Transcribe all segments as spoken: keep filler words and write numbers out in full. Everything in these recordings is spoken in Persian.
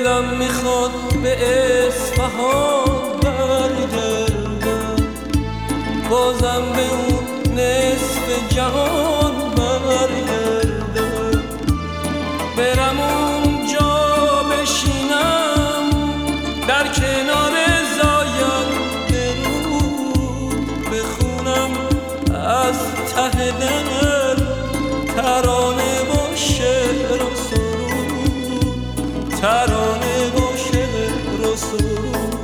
دلم میخواد به اصفهان برگردم، بازم به اون نصف جهان برگردم، برم اونجا بشینم در کنار زاینده رود، بخونم از ته دل ترانه و شعر و سرود، ترانه و شعر و سرود.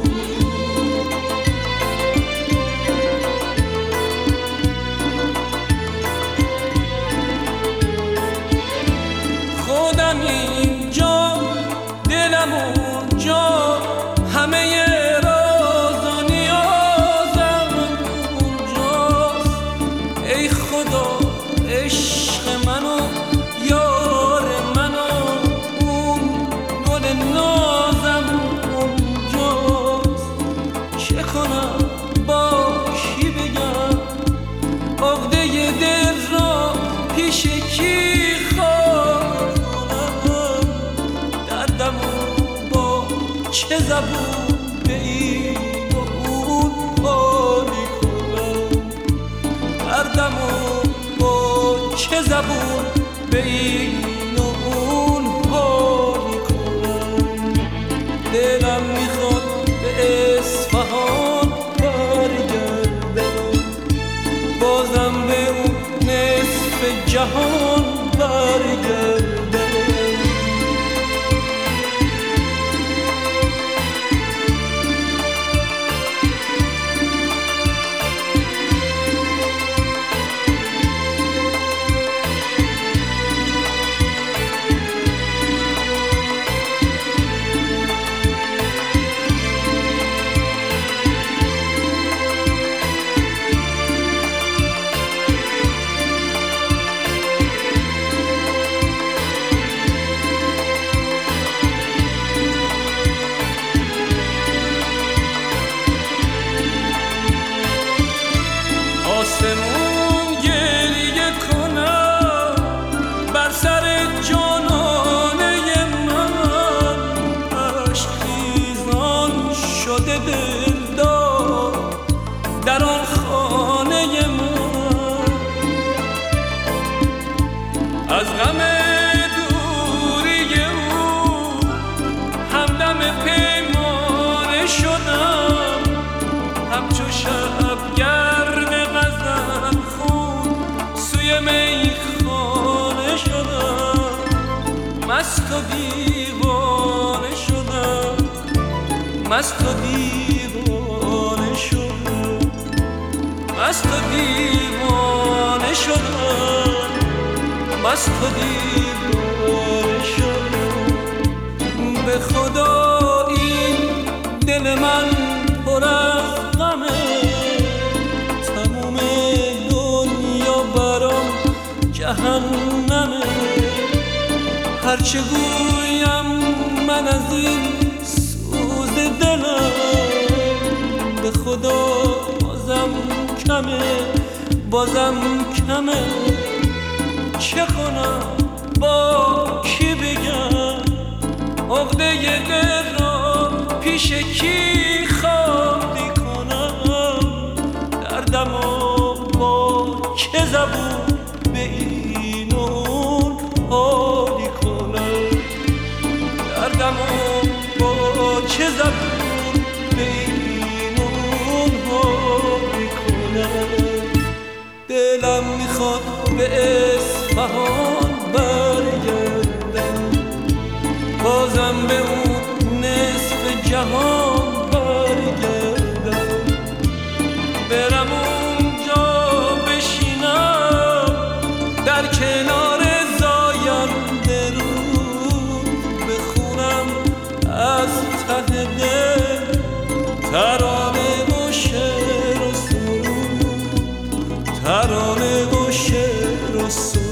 خودم اینجا دلم اونجا، همه راز و نیازم اونجاست. ای خدا عشق منو یار منو، اون گل نازم اونجاست. چه کنم با کی بگم عقده دل را پیش کی خواهد کنم، دردمو با چه زبون به این و اون حالی کنم، دردمو با چه زبون به این و اون حالی کنم. دلم میخواد به اصفهان برگردم، بازم به اون نصف جهان برگردم. آسمون گریه کنم بر سر جانانه من، عشق خیزان شده دلدار در آن خانه من. از غم دوری او همدم پیمانه شدم، همچو شبگرد غزل خون سوی میخانه شدم. مست و دیوانه شدم، مست و دیوانه شدم، مست و دیوانه شدم، مست و دیوانه شدم. به خدا این دل من پر از غمه، تموم دنیا برام جهنمه. هرچه گویم من از این سوز دلم، به خدا بازم کمه، بازم کمه. چه کنم با کی بگم عقده دل را پیش کی خالی کنم، دردمو با چه زبون به این و اون حالی کنم، دردمو با چه زبون به این و اون حالی کنم. دلم میخواد به اصفهان برگردم، بازم به اون نصف جهان برگردم، برم اونجا بشینم در کنار زاینده رود، بخونم از ته دل ترانه و شعر و سرود، ترانه و شعر و سرود.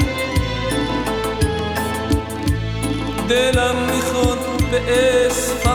دلم میخواد به اصفهان